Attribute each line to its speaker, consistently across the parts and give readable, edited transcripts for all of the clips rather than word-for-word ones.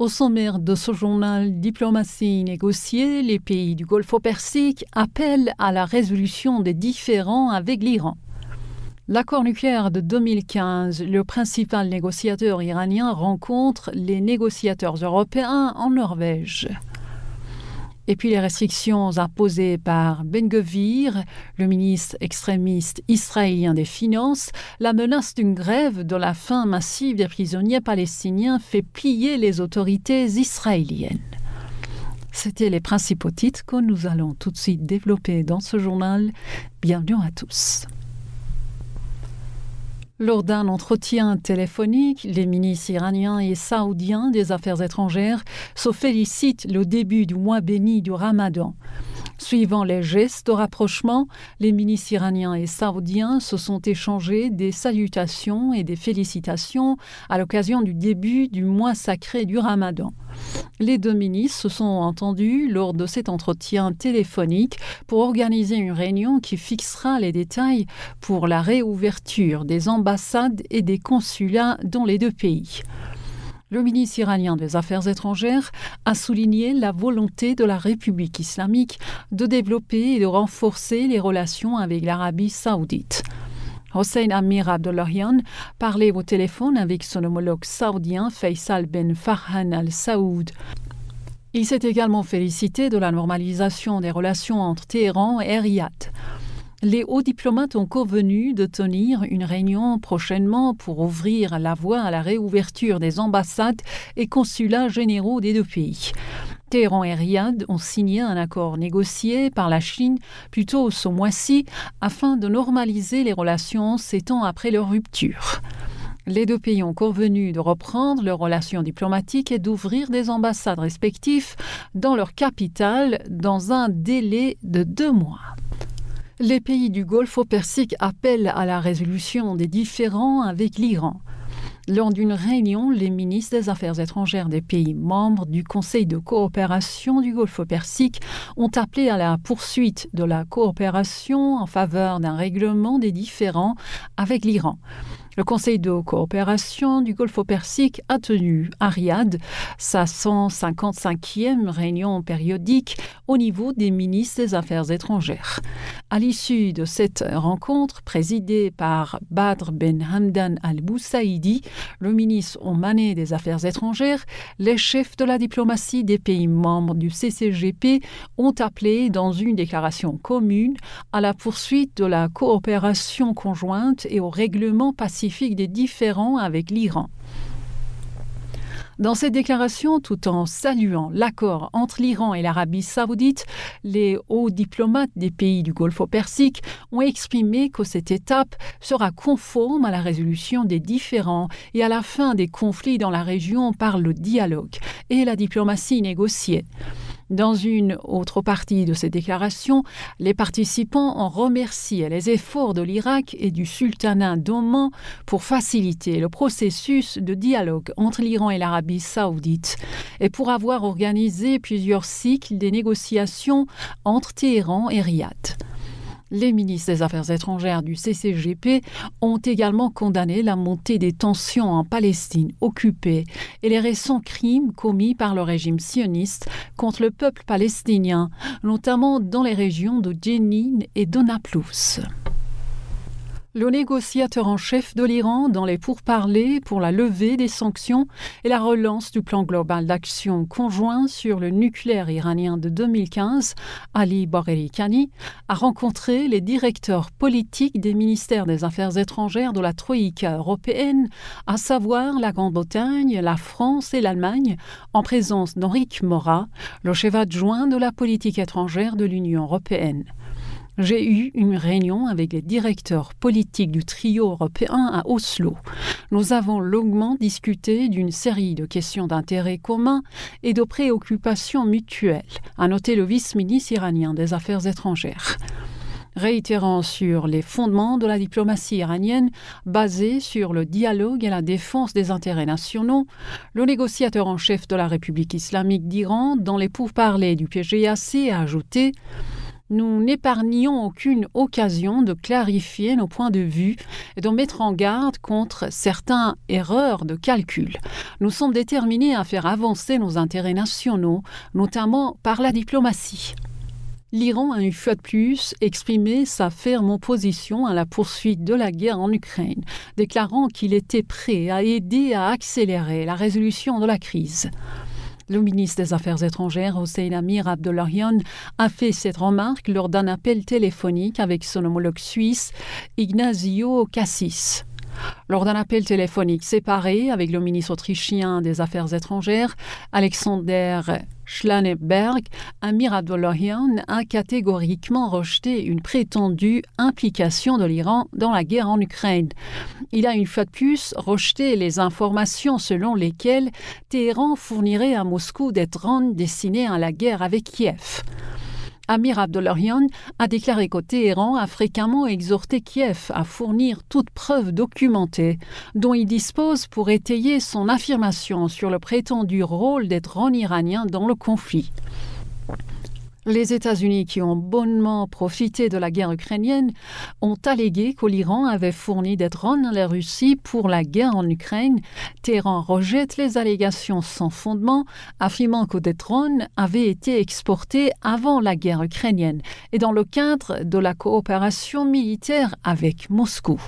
Speaker 1: Au sommaire de ce journal Diplomatie négociée, les pays du Golfe Persique appellent à la résolution des différends avec l'Iran. L'accord nucléaire de 2015, le principal négociateur iranien rencontre les négociateurs européens en Norvège. Et puis les restrictions imposées par Ben-Gvir, le ministre extrémiste israélien des Finances, la menace d'une grève de la faim massive des prisonniers palestiniens fait plier les autorités israéliennes. C'étaient les principaux titres que nous allons tout de suite développer dans ce journal. Bienvenue à tous. Lors d'un entretien téléphonique, les ministres iraniens et saoudiens des Affaires étrangères se félicitent le début du mois béni du Ramadan. Suivant les gestes de rapprochement, les ministres iraniens et saoudiens se sont échangés des salutations et des félicitations à l'occasion du début du mois sacré du Ramadan. Les deux ministres se sont entendus lors de cet entretien téléphonique pour organiser une réunion qui fixera les détails pour la réouverture des ambassades et des consulats dans les deux pays. Le ministre iranien des Affaires étrangères a souligné la volonté de la République islamique de développer et de renforcer les relations avec l'Arabie saoudite. Hossein Amir Abdollahian parlait au téléphone avec son homologue saoudien Faisal Ben Farhan Al Saoud. Il s'est également félicité de la normalisation des relations entre Téhéran et Riyad. Les hauts diplomates ont convenu de tenir une réunion prochainement pour ouvrir la voie à la réouverture des ambassades et consulats généraux des deux pays. Téhéran et Riyad ont signé un accord négocié par la Chine plus tôt ce mois-ci afin de normaliser les relations 7 ans après leur rupture. Les deux pays ont convenu de reprendre leurs relations diplomatiques et d'ouvrir des ambassades respectives dans leur capitale dans un délai de 2 mois. Les pays du Golfe Persique appellent à la résolution des différends avec l'Iran. Lors d'une réunion, les ministres des Affaires étrangères des pays membres du Conseil de coopération du Golfe Persique ont appelé à la poursuite de la coopération en faveur d'un règlement des différends avec l'Iran. Le Conseil de coopération du Golfe Persique a tenu à Riyad sa 155e réunion périodique au niveau des ministres des Affaires étrangères. À l'issue de cette rencontre, présidée par Badr Ben Hamdan Al-Boussaïdi, le ministre omanais des Affaires étrangères, les chefs de la diplomatie des pays membres du CCGP ont appelé dans une déclaration commune à la poursuite de la coopération conjointe et au règlement pacifique des différends avec l'Iran. Dans cette déclaration, tout en saluant l'accord entre l'Iran et l'Arabie saoudite, les hauts diplomates des pays du Golfe Persique ont exprimé que cette étape sera conforme à la résolution des différends et à la fin des conflits dans la région par le dialogue et la diplomatie négociée. Dans une autre partie de cette déclaration, les participants ont remercié les efforts de l'Irak et du sultanat d'Oman pour faciliter le processus de dialogue entre l'Iran et l'Arabie saoudite et pour avoir organisé plusieurs cycles des négociations entre Téhéran et Riyad. Les ministres des Affaires étrangères du CCGP ont également condamné la montée des tensions en Palestine occupée et les récents crimes commis par le régime sioniste contre le peuple palestinien, notamment dans les régions de Jenin et de Naplouse. Le négociateur en chef de l'Iran dans les pourparlers pour la levée des sanctions et la relance du plan global d'action conjoint sur le nucléaire iranien de 2015, Ali Bagheri Kani, a rencontré les directeurs politiques des ministères des Affaires étrangères de la Troïka européenne, à savoir la Grande-Bretagne, la France et l'Allemagne, en présence d'Enrique Mora, le chef adjoint de la politique étrangère de l'Union européenne. J'ai eu une réunion avec les directeurs politiques du trio européen à Oslo. Nous avons longuement discuté d'une série de questions d'intérêt commun et de préoccupations mutuelles, a noté le vice-ministre iranien des Affaires étrangères. Réitérant sur les fondements de la diplomatie iranienne basée sur le dialogue et la défense des intérêts nationaux, le négociateur en chef de la République islamique d'Iran dans les pourparlers du PGAC a ajouté: Nous n'épargnons aucune occasion de clarifier nos points de vue et de mettre en garde contre certaines erreurs de calcul. Nous sommes déterminés à faire avancer nos intérêts nationaux, notamment par la diplomatie. L'Iran a une fois de plus exprimé sa ferme opposition à la poursuite de la guerre en Ukraine, déclarant qu'il était prêt à aider à accélérer la résolution de la crise. Le ministre des Affaires étrangères, Hossein Amir-Abdollahian, a fait cette remarque lors d'un appel téléphonique avec son homologue suisse, Ignazio Cassis. Lors d'un appel téléphonique séparé avec le ministre autrichien des Affaires étrangères, Alexander Schallenberg, Amir Abdollahian a catégoriquement rejeté une prétendue implication de l'Iran dans la guerre en Ukraine. Il a une fois de plus rejeté les informations selon lesquelles Téhéran fournirait à Moscou des drones destinés à la guerre avec Kiev. Amir Abdollahian a déclaré que Téhéran a fréquemment exhorté Kiev à fournir toute preuve documentée dont il dispose pour étayer son affirmation sur le prétendu rôle des drones iraniens dans le conflit. Les États-Unis, qui ont bonnement profité de la guerre ukrainienne, ont allégué que l'Iran avait fourni des drones à la Russie pour la guerre en Ukraine. Téhéran rejette les allégations sans fondement, affirmant que des drones avaient été exportés avant la guerre ukrainienne et dans le cadre de la coopération militaire avec Moscou.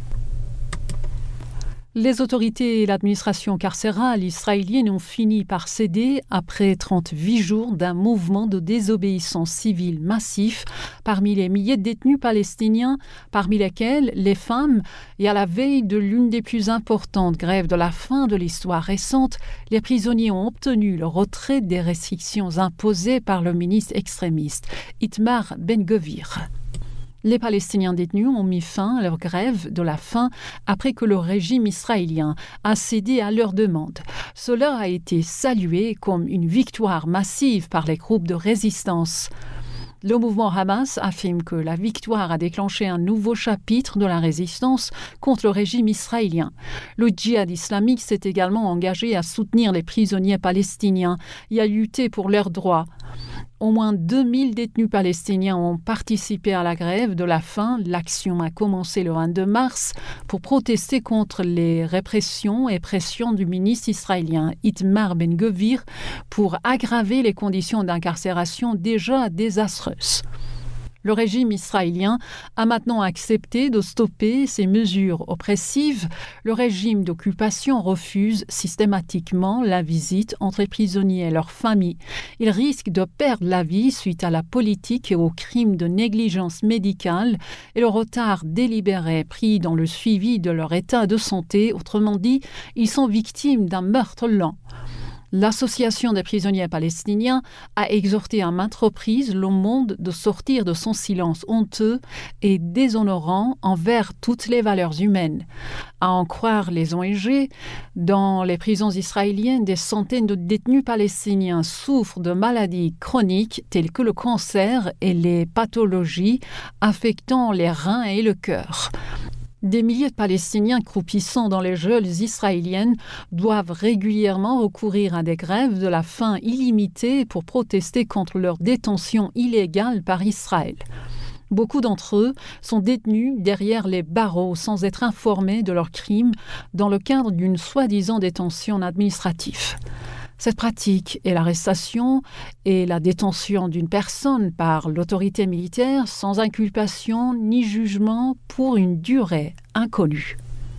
Speaker 1: Les autorités et l'administration carcérale israélienne ont fini par céder après 38 jours d'un mouvement de désobéissance civile massif parmi les milliers de détenus palestiniens, parmi lesquels les femmes, et à la veille de l'une des plus importantes grèves de la faim de l'histoire récente, les prisonniers ont obtenu le retrait des restrictions imposées par le ministre extrémiste Itamar Ben-Gvir. Les Palestiniens détenus ont mis fin à leur grève de la faim après que le régime israélien a cédé à leurs demandes. Cela a été salué comme une victoire massive par les groupes de résistance. Le mouvement Hamas affirme que la victoire a déclenché un nouveau chapitre de la résistance contre le régime israélien. Le djihad islamique s'est également engagé à soutenir les prisonniers palestiniens et à lutter pour leurs droits. Au moins 2000 détenus palestiniens ont participé à la grève de la faim. L'action a commencé le 22 mars pour protester contre les répressions et pressions du ministre israélien Itamar Ben-Gvir pour aggraver les conditions d'incarcération déjà désastreuses. Le régime israélien a maintenant accepté de stopper ces mesures oppressives. Le régime d'occupation refuse systématiquement la visite entre les prisonniers et leurs familles. Ils risquent de perdre la vie suite à la politique et aux crimes de négligence médicale et le retard délibéré pris dans le suivi de leur état de santé. Autrement dit, ils sont victimes d'un meurtre lent. L'Association des prisonniers palestiniens a exhorté à maintes reprises le monde de sortir de son silence honteux et déshonorant envers toutes les valeurs humaines. À en croire les ONG, dans les prisons israéliennes, des centaines de détenus palestiniens souffrent de maladies chroniques telles que le cancer et les pathologies affectant les reins et le cœur. Des milliers de Palestiniens croupissant dans les geôles israéliennes doivent régulièrement recourir à des grèves de la faim illimitées pour protester contre leur détention illégale par Israël. Beaucoup d'entre eux sont détenus derrière les barreaux sans être informés de leurs crimes dans le cadre d'une soi-disant détention administrative. Cette pratique est l'arrestation et la détention d'une personne par l'autorité militaire sans inculpation ni jugement pour une durée inconnue.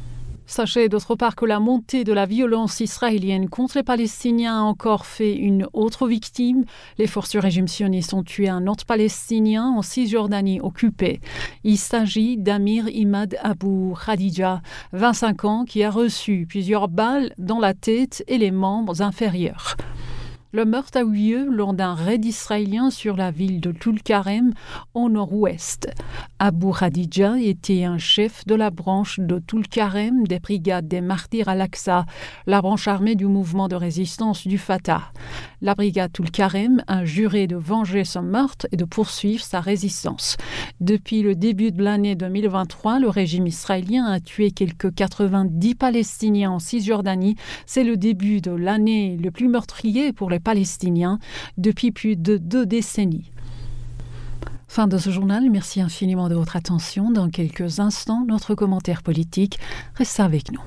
Speaker 1: Sachez d'autre part que la montée de la violence israélienne contre les Palestiniens a encore fait une autre victime. Les forces du régime sioniste ont tué un autre Palestinien en Cisjordanie occupée. Il s'agit d'Amir Imad Abu Khadija, 25 ans, qui a reçu plusieurs balles dans la tête et les membres inférieurs. Le meurtre a eu lieu lors d'un raid israélien sur la ville de Tulkarem au nord-ouest. Abu Khadija était un chef de la branche de Tulkarem des brigades des Martyrs al-Aqsa, la branche armée du mouvement de résistance du Fatah. La brigade Tulkarem a juré de venger son meurtre et de poursuivre sa résistance. Depuis le début de l'année 2023, le régime israélien a tué quelques 90 Palestiniens en Cisjordanie. C'est le début de l'année le plus meurtrier pour les Palestiniens depuis plus de 2 décennies. Fin de ce journal, merci infiniment de votre attention. Dans quelques instants, notre commentaire politique. Restez avec nous.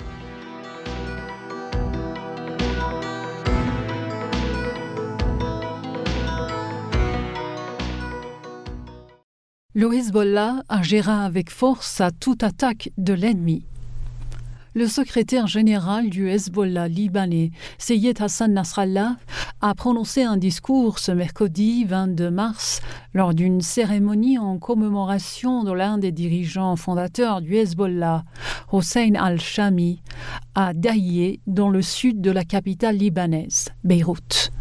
Speaker 1: Le Hezbollah agira avec force à toute attaque de l'ennemi. Le secrétaire général du Hezbollah libanais, Seyed Hassan Nasrallah, a prononcé un discours ce mercredi 22 mars lors d'une cérémonie en commémoration de l'un des dirigeants fondateurs du Hezbollah, Hossein al-Shami, à Dahieh, dans le sud de la capitale libanaise, Beyrouth.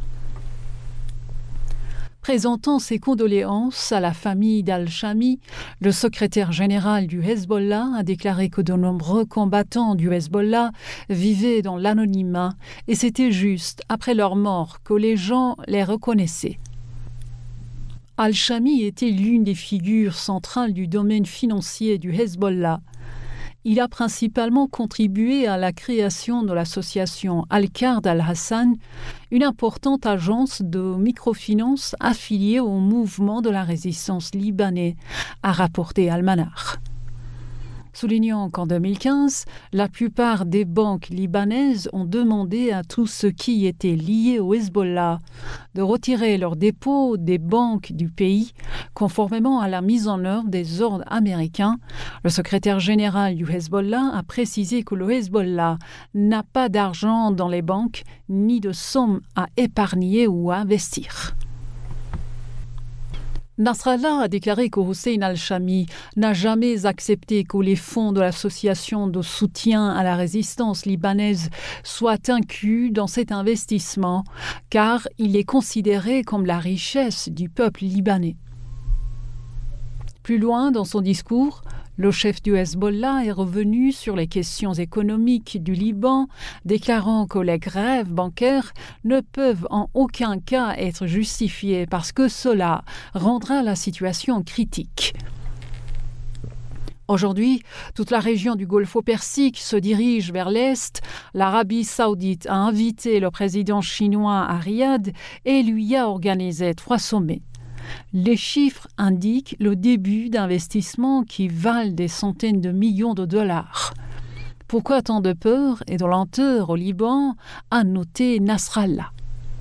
Speaker 1: Présentant ses condoléances à la famille d'Al-Shami, le secrétaire général du Hezbollah a déclaré que de nombreux combattants du Hezbollah vivaient dans l'anonymat et c'était juste après leur mort que les gens les reconnaissaient. Al-Shami était l'une des figures centrales du domaine financier du Hezbollah. Il a principalement contribué à la création de l'association Al-Qard Al-Hassan, une importante agence de microfinance affiliée au mouvement de la résistance libanais, a rapporté Al-Manar. Soulignant qu'en 2015, la plupart des banques libanaises ont demandé à tous ceux qui étaient liés au Hezbollah de retirer leurs dépôts des banques du pays, conformément à la mise en œuvre des ordres américains. Le secrétaire général du Hezbollah a précisé que le Hezbollah n'a pas d'argent dans les banques, ni de sommes à épargner ou à investir. Nasrallah a déclaré que Hossein al-Shami n'a jamais accepté que les fonds de l'association de soutien à la résistance libanaise soient inclus dans cet investissement, car il est considéré comme la richesse du peuple libanais. Plus loin dans son discours, le chef du Hezbollah est revenu sur les questions économiques du Liban, déclarant que les grèves bancaires ne peuvent en aucun cas être justifiées parce que cela rendra la situation critique. Aujourd'hui, toute la région du Golfe Persique se dirige vers l'Est. L'Arabie saoudite a invité le président chinois à Riyad et lui a organisé 3 sommets. Les chiffres indiquent le début d'investissements qui valent des centaines de millions de dollars. Pourquoi tant de peur et de lenteur au Liban, a noté Nasrallah.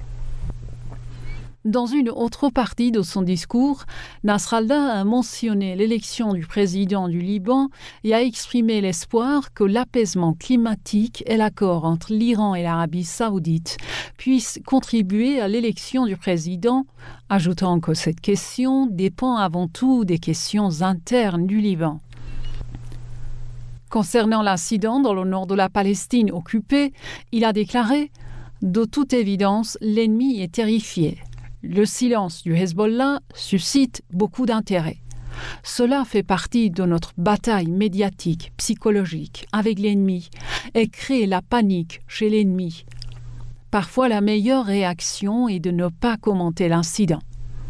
Speaker 1: Dans une autre partie de son discours, Nasrallah a mentionné l'élection du président du Liban et a exprimé l'espoir que l'apaisement climatique et l'accord entre l'Iran et l'Arabie saoudite puissent contribuer à l'élection du président, ajoutant que cette question dépend avant tout des questions internes du Liban. Concernant l'incident dans le nord de la Palestine occupée, il a déclaré « De toute évidence, l'ennemi est terrifié. Le silence du Hezbollah suscite beaucoup d'intérêt. Cela fait partie de notre bataille médiatique, psychologique avec l'ennemi et crée la panique chez l'ennemi. Parfois, la meilleure réaction est de ne pas commenter l'incident. »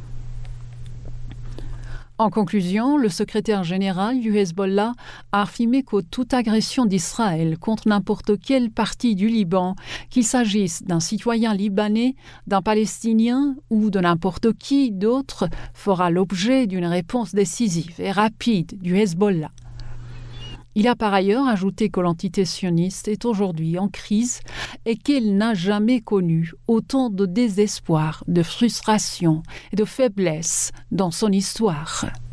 Speaker 1: En conclusion, le secrétaire général du Hezbollah a affirmé que toute agression d'Israël contre n'importe quelle partie du Liban, qu'il s'agisse d'un citoyen libanais, d'un Palestinien ou de n'importe qui d'autre, fera l'objet d'une réponse décisive et rapide du Hezbollah. Il a par ailleurs ajouté que l'entité sioniste est aujourd'hui en crise et qu'elle n'a jamais connu autant de désespoir, de frustration et de faiblesse dans son histoire.